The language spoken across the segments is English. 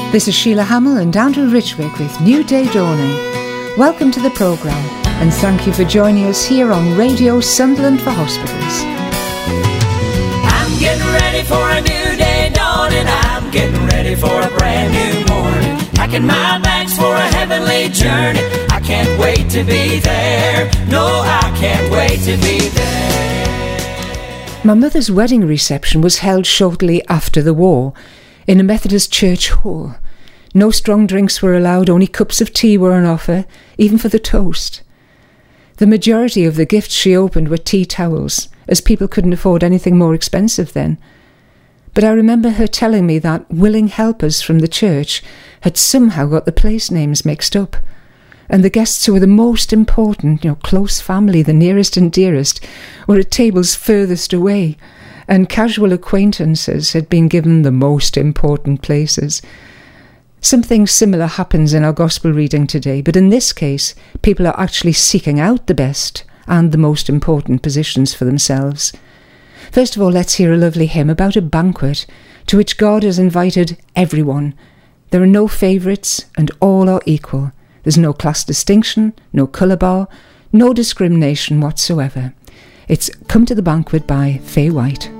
This is Sheila Hamill and Andrew Richwick with New Day Dawning. Welcome to the programme and thank you for joining us here on Radio Sunderland for Hospitals. I'm getting ready for a new day dawning. I'm getting ready for a brand new morning. Packing my bags for a heavenly journey. I can't wait to be there. No, I can't wait to be there. My mother's wedding reception was held shortly after the war in a Methodist church hall. No strong drinks were allowed, only cups of tea were on offer, even for the toast. The majority of the gifts she opened were tea towels, as people couldn't afford anything more expensive then. But I remember her telling me that willing helpers from the church had somehow got the place names mixed up, and the guests who were the most important, close family, the nearest and dearest, were at tables furthest away, and casual acquaintances had been given the most important places. Something similar happens in our gospel reading today, but in this case, people are actually seeking out the best and the most important positions for themselves. First of all, let's hear a lovely hymn about a banquet to which God has invited everyone. There are no favourites and all are equal. There's no class distinction, no colour bar, no discrimination whatsoever. It's Come to the Banquet by Faye White.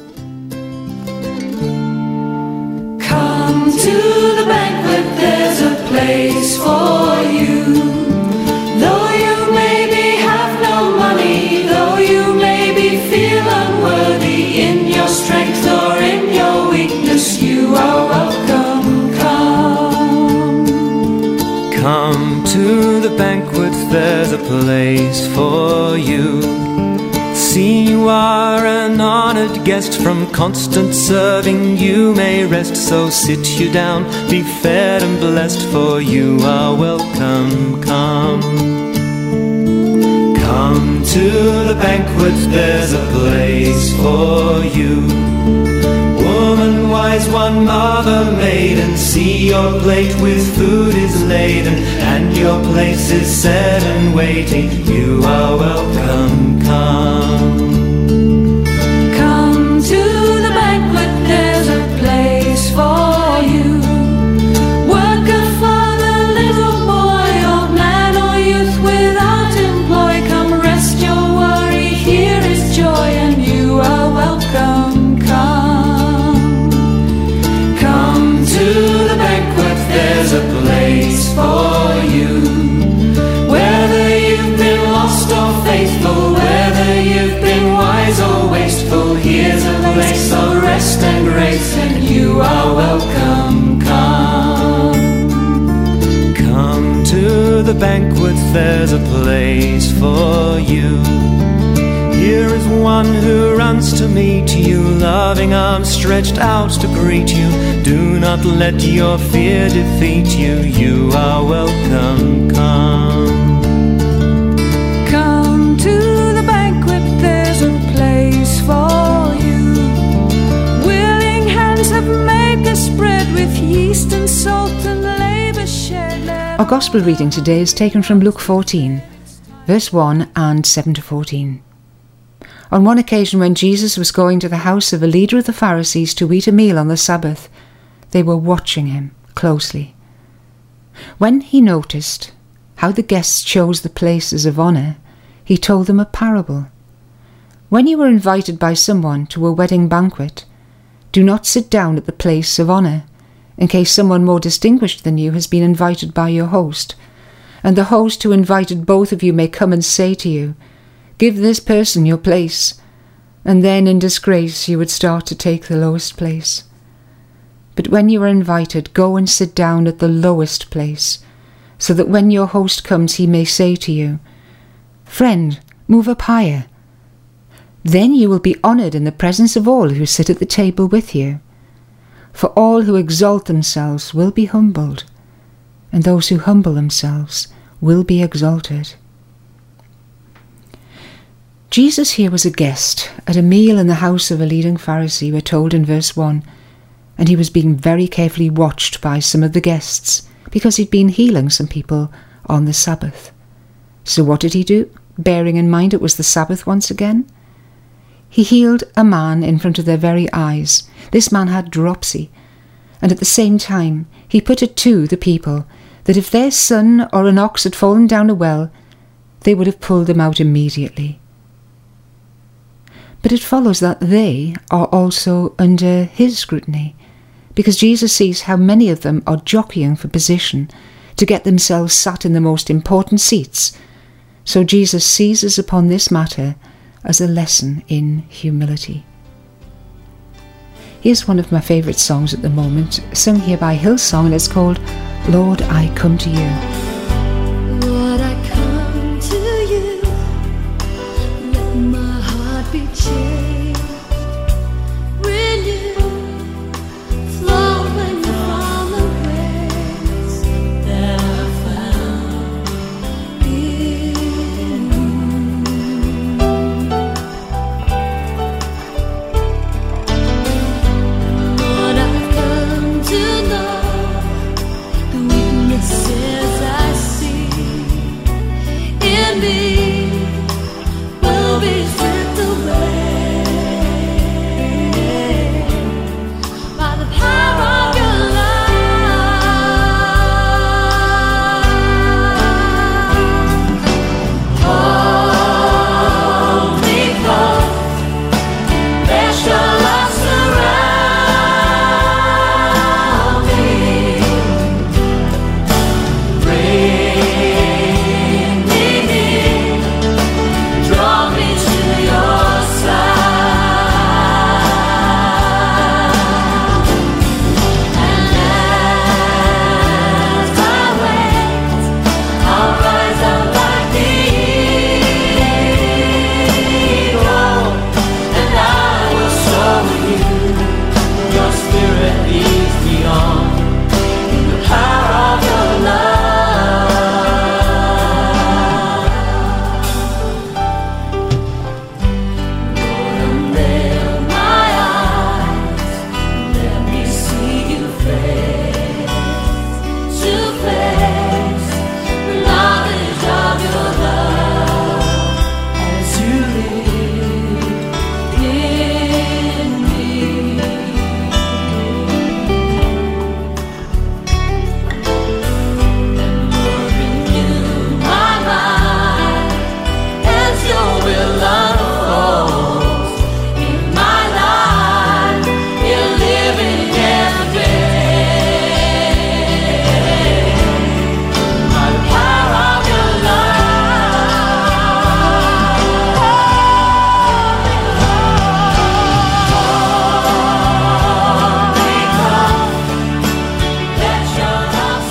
Come to the banquet, there's a place for you. Though you maybe have no money, though you maybe feel unworthy, in your strength or in your weakness, you are welcome. Come to the banquet, there's a place for you. See, you are an honoured guest, from constant serving you may rest. So sit you down, be fed and blessed, for you are welcome. Come to the banquet, there's a place for you. Woman wise, one mother maiden, see your plate with food is laden, and your place is set and waiting. You are welcome. Come to the banquet, there's a place for you. Worker, father, little boy, old man or youth without employ, come rest your worry, here is joy, and you are welcome. Come to the banquet, there's a place for you. Whether you've been lost or faithful, whether you've been wise or wasteful, here's a place of rest and grace, and you are welcome. Come to the banquet, there's a place for you. Here is one who runs to meet you, loving arms stretched out to greet you. Do not let your fear defeat you, you are welcome. Come to the banquet, there's a place for you. Willing hands have made the spread with yeast and salt and labour shared. Our gospel reading today is taken from Luke 14, verse 1 and 7 to 14. On one occasion when Jesus was going to the house of a leader of the Pharisees to eat a meal on the Sabbath, they were watching him closely. When he noticed how the guests chose the places of honour, he told them a parable. When you are invited by someone to a wedding banquet, do not sit down at the place of honour, in case someone more distinguished than you has been invited by your host, and the host who invited both of you may come and say to you, "Give this person your place," and then in disgrace you would start to take the lowest place. But when you are invited, go and sit down at the lowest place, so that when your host comes he may say to you, "Friend, move up higher." Then you will be honoured in the presence of all who sit at the table with you. For all who exalt themselves will be humbled, and those who humble themselves will be exalted. Jesus here was a guest at a meal in the house of a leading Pharisee, we're told in verse 1, and he was being very carefully watched by some of the guests because he'd been healing some people on the Sabbath. So what did he do, bearing in mind it was the Sabbath once again? He healed a man in front of their very eyes. This man had dropsy, and at the same time he put it to the people that if their son or an ox had fallen down a well, they would have pulled them out immediately. But it follows that they are also under his scrutiny, because Jesus sees how many of them are jockeying for position to get themselves sat in the most important seats. So Jesus seizes upon this matter as a lesson in humility. Here's one of my favourite songs at the moment, sung here by Hillsong, and it's called Lord, I Come to You. Lord, I come to you, let my heart be changed, renewed, flowing from the grace that I found in you. Lord, I've come to know the weaknesses I see in me will be stripped away by the power of your love. Hold me close, let your love surround me. Bring me near, draw me to your side. And as I wait, I'll rise up like the eagle, and I will soar with you. Your spirit leads me on in the power of your love. Lord, unveil my eyes, let me see you face to face, the knowledge of your love as you live in me. And Lord, renew my mind as your will unfolds in my life. You're living every day by the power of your love. Holy God, let your love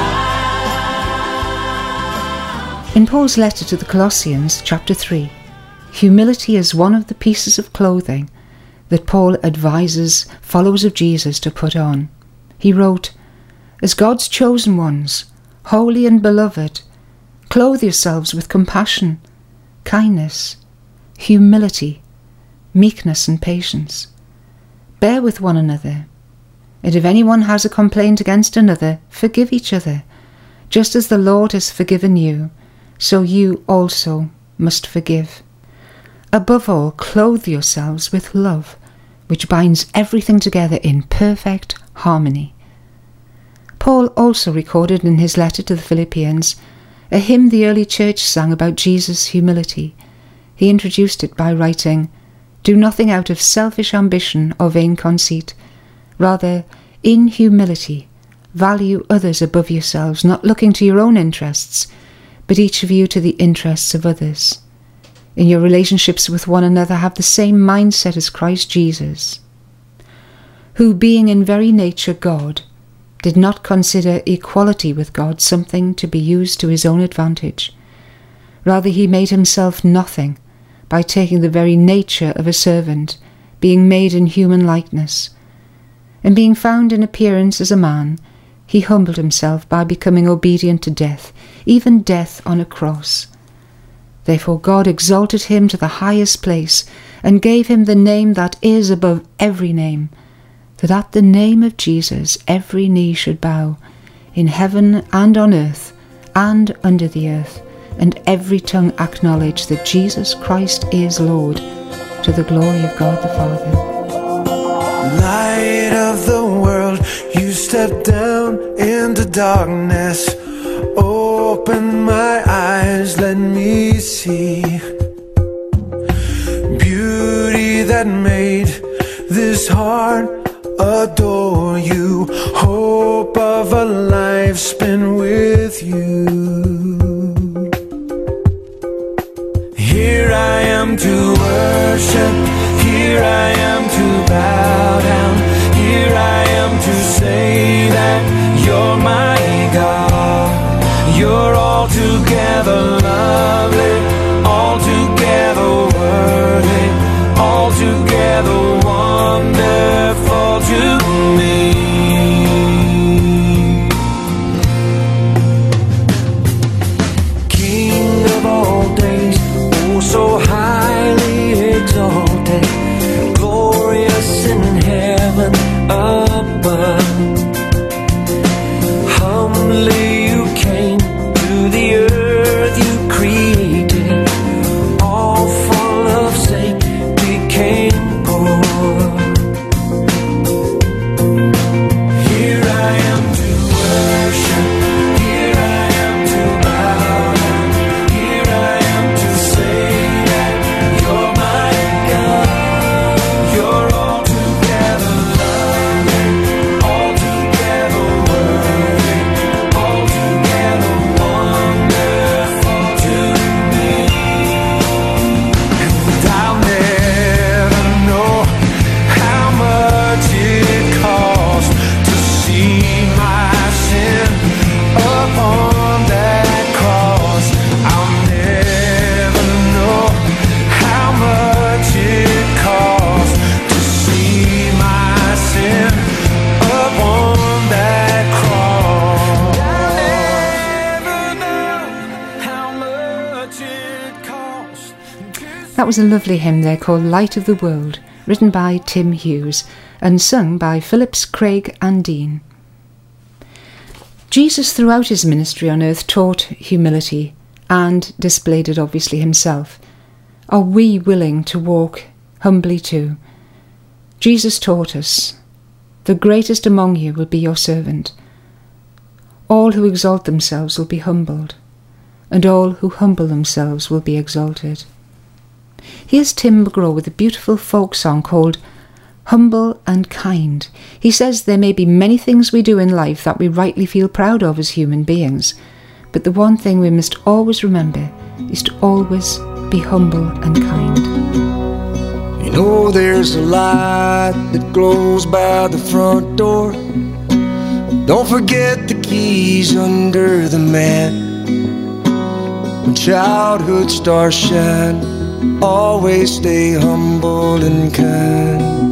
surround. In Paul's letter to the Colossians, chapter 3, humility is one of the pieces of clothing that Paul advises followers of Jesus to put on. He wrote, "As God's chosen ones, holy and beloved, clothe yourselves with compassion, kindness, humility, meekness and patience. Bear with one another, and if anyone has a complaint against another, forgive each other. Just as the Lord has forgiven you, so you also must forgive. Above all, clothe yourselves with love, which binds everything together in perfect harmony." Paul also recorded in his letter to the Philippians a hymn the early church sang about Jesus' humility. He introduced it by writing, "Do nothing out of selfish ambition or vain conceit. Rather, in humility, value others above yourselves, not looking to your own interests, but each of you to the interests of others. In your relationships with one another, have the same mindset as Christ Jesus, who, being in very nature God, did not consider equality with God something to be used to his own advantage. Rather, he made himself nothing by taking the very nature of a servant, being made in human likeness. And being found in appearance as a man, he humbled himself by becoming obedient to death, even death on a cross. Therefore God exalted him to the highest place, and gave him the name that is above every name, that at the name of Jesus every knee should bow, in heaven and on earth and under the earth, and every tongue acknowledge that Jesus Christ is Lord, to the glory of God the Father." Light of the world, you step down into darkness. Open my eyes, let me see beauty that made this heart adore you. Hope of a life spent with you. Here I am to worship, here I am to bow down, here I am to say that you're my God. You're altogether lovely, altogether worthy, altogether wonderful to me. King of all days, oh so highly exalted, glorious in heaven above. Humbly you came to the earth you created, all for love's sake became poor. Here I am to worship, here I am to bow down, here I am to say that you're my God. You're altogether lovely, altogether worthy, altogether wonderful to me. And I'll never know how much it costs to see my sin upon that cross. I'll never know how much it costs to see my sin upon that cross. I'll never know how much it costs. That was a lovely hymn there called Light of the World, written by Tim Hughes and sung by Phillips, Craig and Dean. Jesus throughout his ministry on earth taught humility and displayed it obviously himself. Are we willing to walk humbly too? Jesus taught us, "The greatest among you will be your servant. All who exalt themselves will be humbled, and all who humble themselves will be exalted." Here's Tim McGraw with a beautiful folk song called Humble and Kind. He says there may be many things we do in life that we rightly feel proud of as human beings, but the one thing we must always remember is to always be humble and kind. You know there's a light that glows by the front door. Don't forget the keys under the mat. When childhood stars shine, always stay humble and kind.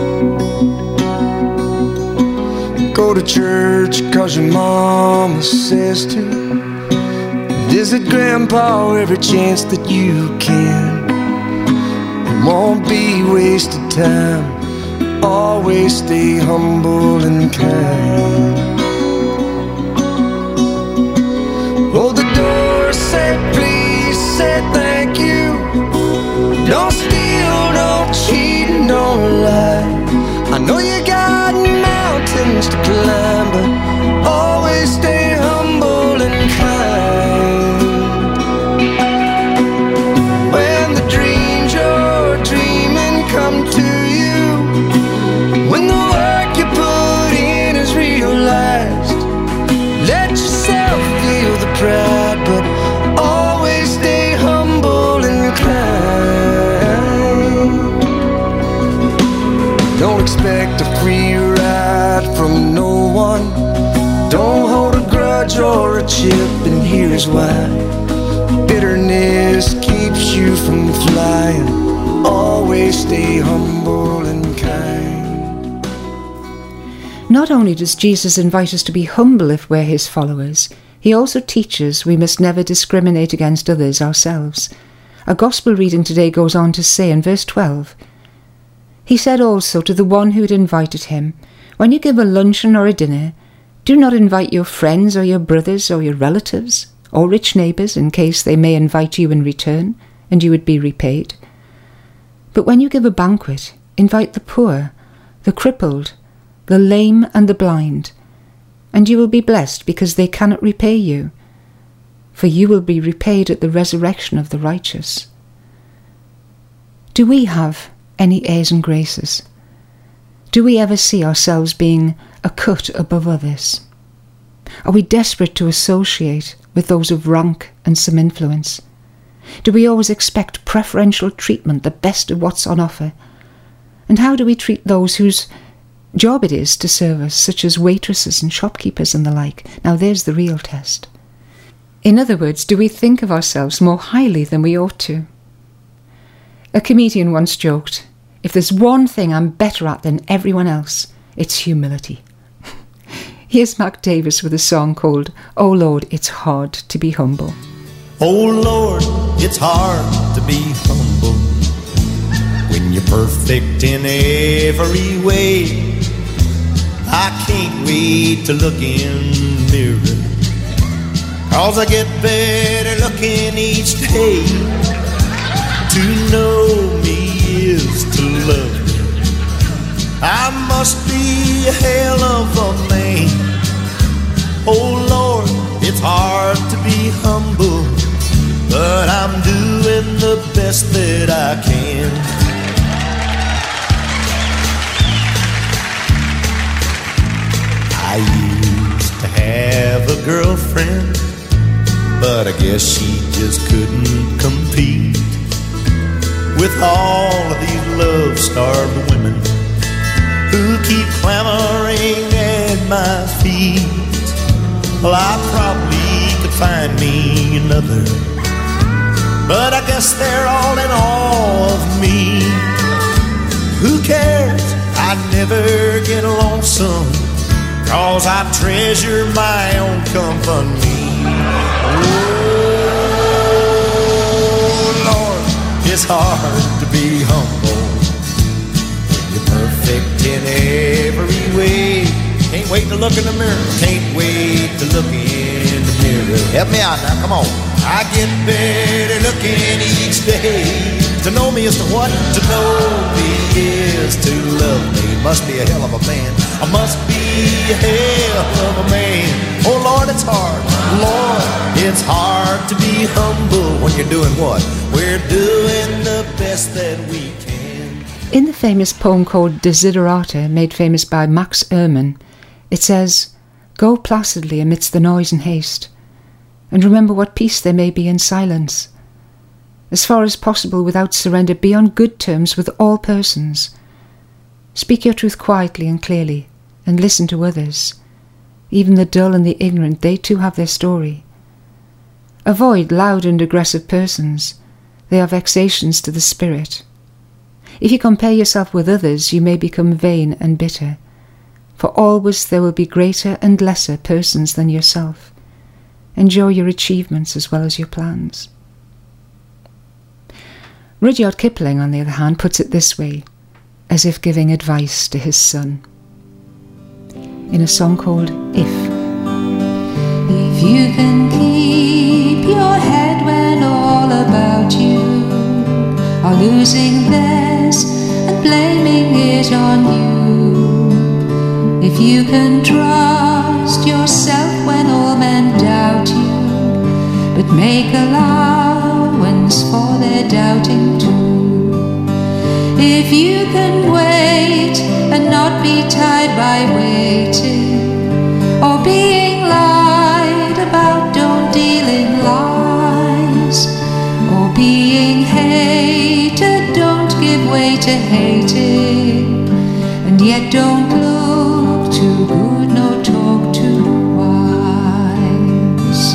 Go to church 'cause your mama says to. Visit grandpa every chance that you can. It won't be wasted time. Always stay humble and kind. Oh, the door said please, said thank you. Don't steal, don't cheat, and don't lie. I know you got mountains to climb, but always stay humble and kind. When the dreams you're dreaming come to you, when the work you put in is realized, let yourself feel the pride, but always stay humble and kind. Don't expect a free ride from no one. Don't hold a grudge or a chip, and here's why. Bitterness keeps you from flying. Always stay humble and kind. Not only does Jesus invite us to be humble if we're his followers, he also teaches we must never discriminate against others ourselves. Our gospel reading today goes on to say in verse 12, "He said also to the one who had invited him, 'When you give a luncheon or a dinner, do not invite your friends or your brothers or your relatives or rich neighbours in case they may invite you in return and you would be repaid. But when you give a banquet, invite the poor, the crippled, the lame and the blind, and you will be blessed because they cannot repay you, for you will be repaid at the resurrection of the righteous. Do we have any airs and graces? Do we ever see ourselves being a cut above others? Are we desperate to associate with those of rank and some influence? Do we always expect preferential treatment, the best of what's on offer? And how do we treat those whose job it is to serve us, such as waitresses and shopkeepers and the like? Now there's the real test. In other words, do we think of ourselves more highly than we ought to? A comedian once joked, "If there's one thing I'm better at than everyone else, it's humility." Here's Mark Davis with a song called "Oh Lord, It's Hard to Be Humble." Oh Lord, it's hard to be humble when you're perfect in every way. I can't wait to look in the mirror, 'cause I get better looking each day. To know me is to love me. I must be a hell of a man. Oh Lord, it's hard to be humble, but I'm doing the best that I can. I used to have a girlfriend, but I guess she just couldn't compete with all of these love-starved women who keep clamoring at my feet. Well, I probably could find me another, but I guess they're all in awe of me. Who cares? I never get lonesome, 'cause I treasure my own company. It's hard to be humble when you're perfect in every way. Can't wait to look in the mirror. Can't wait to look in the mirror. Help me out now, come on. I get better looking each day. To know me is to what? To know me is to love me. Must be a hell of a man. I must be a hell of a man. Oh Lord, it's hard. Lord, it's hard to be humble when you're doing what? We're doing the best that we can. In the famous poem called Desiderata, made famous by Max Ehrmann, it says, "Go placidly amidst the noise and haste, and remember what peace there may be in silence. As far as possible without surrender, be on good terms with all persons. Speak your truth quietly and clearly, and listen to others. Even the dull and the ignorant, they too have their story. Avoid loud and aggressive persons. They are vexations to the spirit. If you compare yourself with others, you may become vain and bitter, for always there will be greater and lesser persons than yourself. Enjoy your achievements as well as your plans." Rudyard Kipling, on the other hand, puts it this way, as if giving advice to his son, in a song called If. If you can keep your head when all about you are losing theirs and blaming it on you, if you can trust yourself when all men doubt you, but make allowance for their doubting too, if you can wait and not be tied by waiting or being lied about, don't deal in lies, or being hated, don't give way to hating, and yet don't look too good nor talk too wise.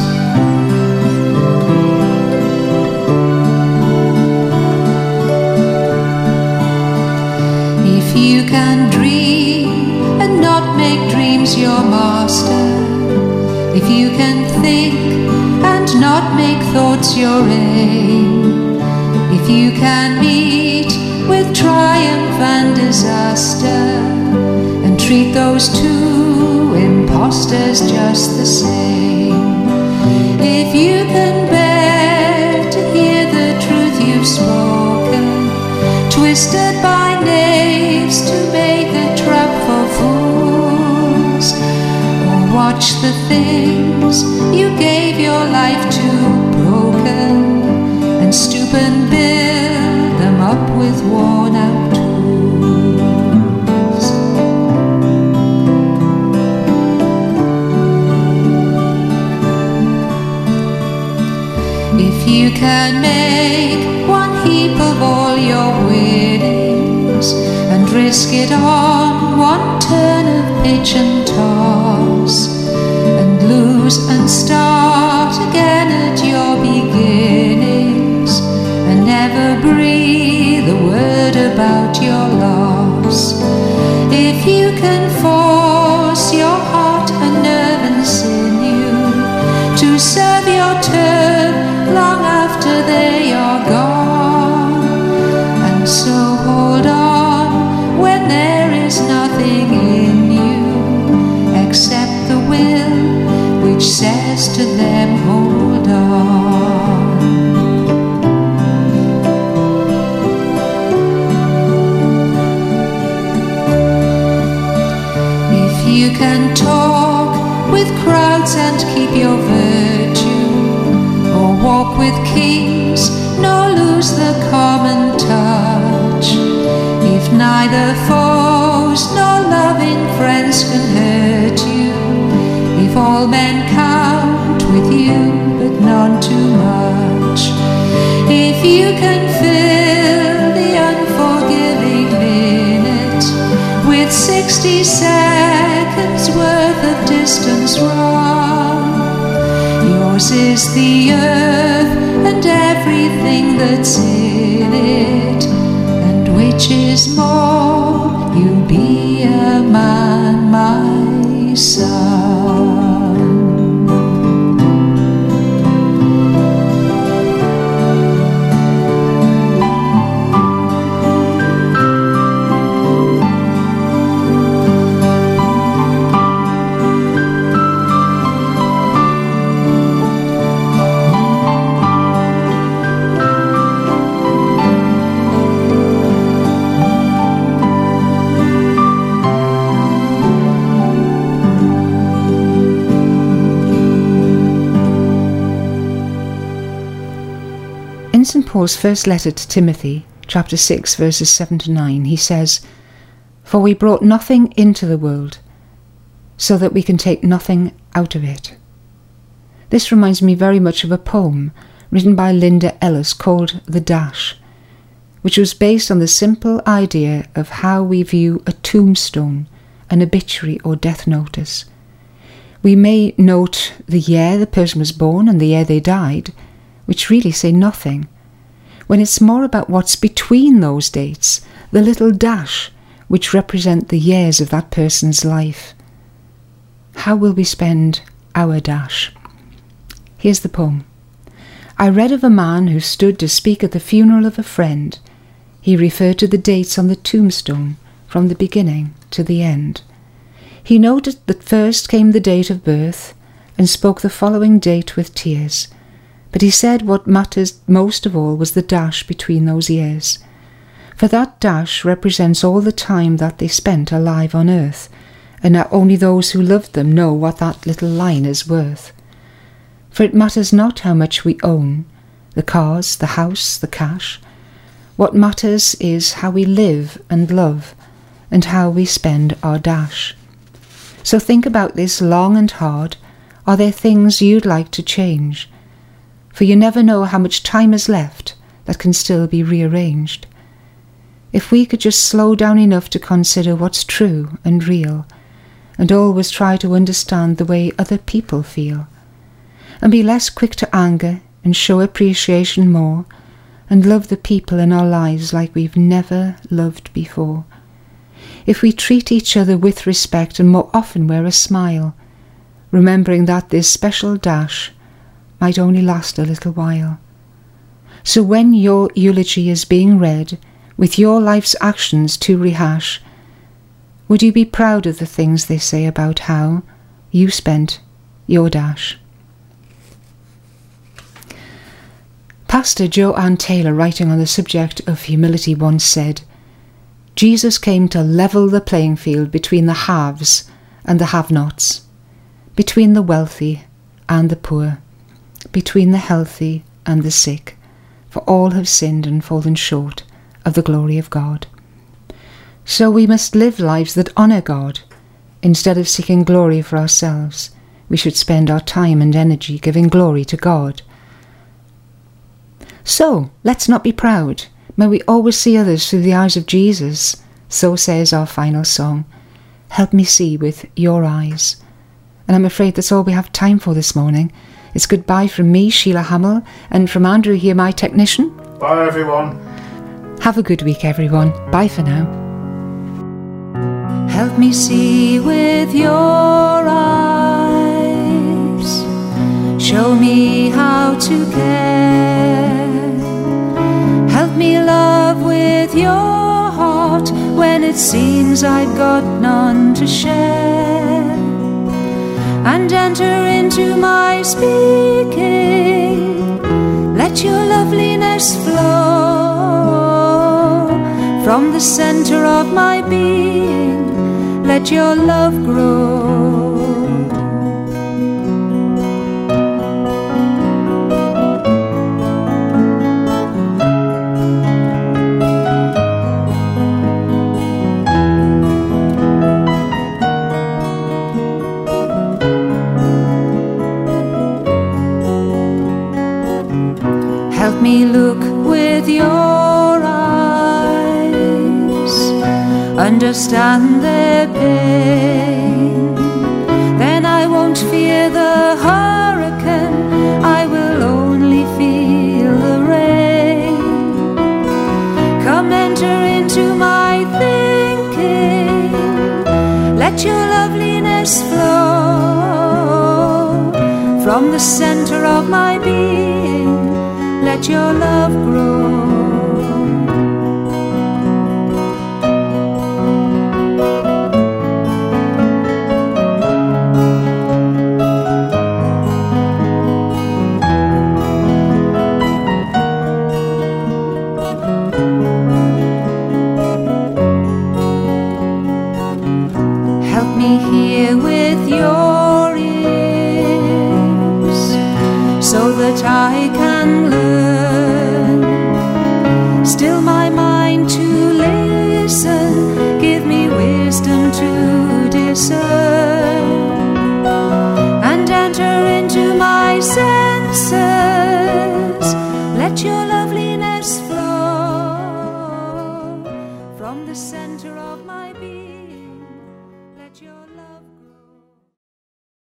If you can dream and not make dreams your master, if you can think and not make thoughts your aim, if you can meet with triumph and disaster and treat those two impostors just the same, if you can bear to hear the truth you've spoken, twisted by knaves to make a trap for fools, or watch the things you gave your life to broken, and stoop and build them up with worn out tools. If you can make one heap of all your winnings and risk it on one turn of pitch and toss, and lose and start again at your beginnings, and never breathe a word about your loss. If you can force your heart and nerve and sinew to serve your turn long after they are gone, and so hold on when there is nothing in you except the will which says to them, hold on. If you can talk with crowds and keep your virtue, or walk with kings nor lose the common touch, if neither foes nor loving friends can hurt you, if all men count with you but none too much, if you can fill the unforgiving minute with 60 seconds worth of distance run, yours is the earth and everything that's in it, and which is more, you'll be a man, my son. In St. Paul's first letter to Timothy, chapter 6, verses 7 to 9, he says, "For we brought nothing into the world, so that we can take nothing out of it." This reminds me very much of a poem written by Linda Ellis called The Dash, which was based on the simple idea of how we view a tombstone, an obituary or death notice. We may note the year the person was born and the year they died, which really say nothing, when it's more about what's between those dates, the little dash, which represent the years of that person's life. How will we spend our dash? Here's the poem. I read of a man who stood to speak at the funeral of a friend. He referred to the dates on the tombstone from the beginning to the end. He noted that first came the date of birth and spoke the following date with tears. But he said what matters most of all was the dash between those years. For that dash represents all the time that they spent alive on earth, and now only those who loved them know what that little line is worth. For it matters not how much we own, the cars, the house, the cash. What matters is how we live and love, and how we spend our dash. So think about this long and hard. Are there things you'd like to change? For you never know how much time is left that can still be rearranged. If we could just slow down enough to consider what's true and real, and always try to understand the way other people feel, and be less quick to anger and show appreciation more, and love the people in our lives like we've never loved before. If we treat each other with respect and more often wear a smile, remembering that this special dash might only last a little while. So when your eulogy is being read, with your life's actions to rehash, would you be proud of the things they say about how you spent your dash? Pastor Joanne Taylor, writing on the subject of humility, once said, "Jesus came to level the playing field between the haves and the have-nots. between the wealthy and the poor, between the healthy and the sick, for all have sinned and fallen short of the glory of God. So we must live lives that honour God. Instead of seeking glory for ourselves, we should spend our time and energy giving glory to God. So, let's not be proud. May we always see others through the eyes of Jesus. So says our final song. Help me see with your eyes. And I'm afraid that's all we have time for this morning. It's goodbye from me, Sheila Hamill, and from Andrew here, my technician. Bye, everyone. Have a good week, everyone. Bye for now. Help me see with your eyes. Show me how to care. Help me love with your heart when it seems I've got none to share. And enter into my speaking. Let your loveliness flow from the center of my being. Let your love grow. Help me look with your eyes, understand their pain. Then I won't fear the hurricane, I will only feel the rain. Come enter into my thinking, let your loveliness flow from the center of my being. Let your love grow.